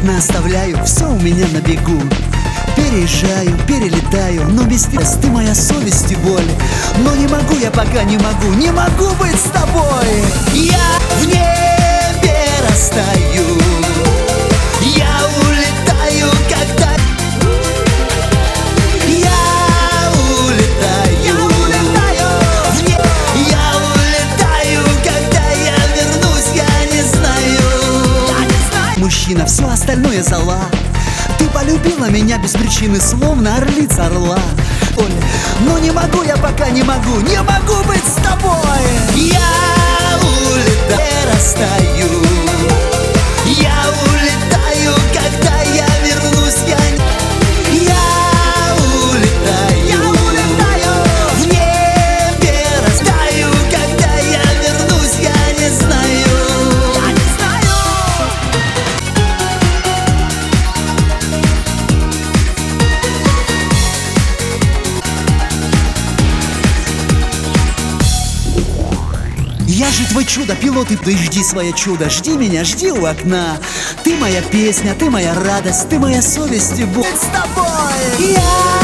окна оставляю, все у меня на бегу. Переезжаю, перелетаю, но без тебя ты моя совесть и боль. Но не могу я пока, не могу быть с тобой. Я в небе растаю, я улетаю, когда я улетаю в небо. Я улетаю, когда я вернусь, я не знаю. Мужчина, все остальное зола. Ты полюбила меня без причины, словно орлица орла. Оль, но не могу я пока, не могу быть с тобой. Я улетаю, растаю, я улетаю, когда я вернусь, я улетаю в небе, растаю, когда я вернусь, я не знаю. Я же твой чудо, пилот, и ты жди свое чудо. Жди меня, жди у окна. Ты моя песня, ты моя радость, ты моя совесть и боль. С тобой я